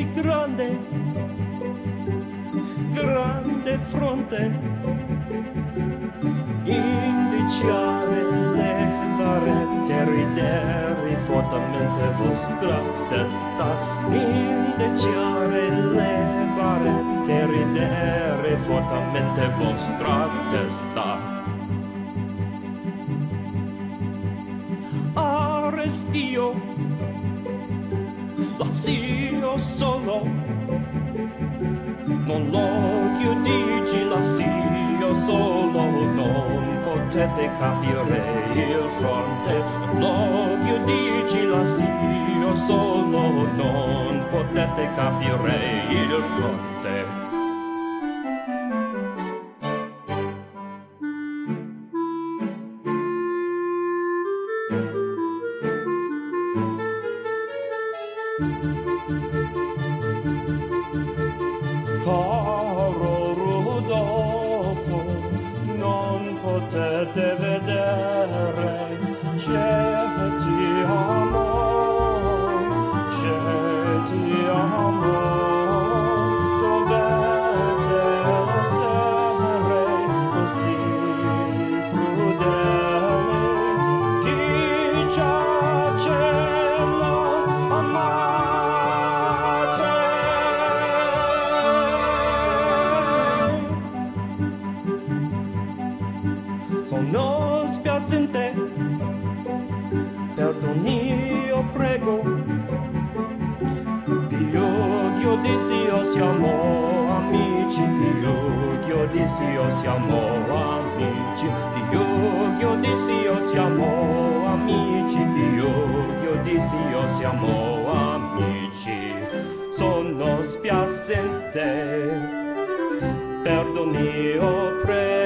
così grande, grande fronte, indiciare le barrette, ridere fortemente vostra testa, indiciare le barrette, ridere fortemente vostra testa. Arrestio, lascio solo, non lo chiudici, lascio solo, non potete capire il fronte, non lo chiudici, lascio solo, non potete capire il fronte. Caro Rudolfo, non potete vedere, c'è ti amo, dovete essere così crudeli, chi giace lo amate. Sono spiazzante, perdoni io prego, Pio Odisseo siamo amici, Pio Odisseo siamo amici, Pio Odisseo siamo amici, Pio Odisseo siamo amici. Sono spiazzante, perdoni io prego,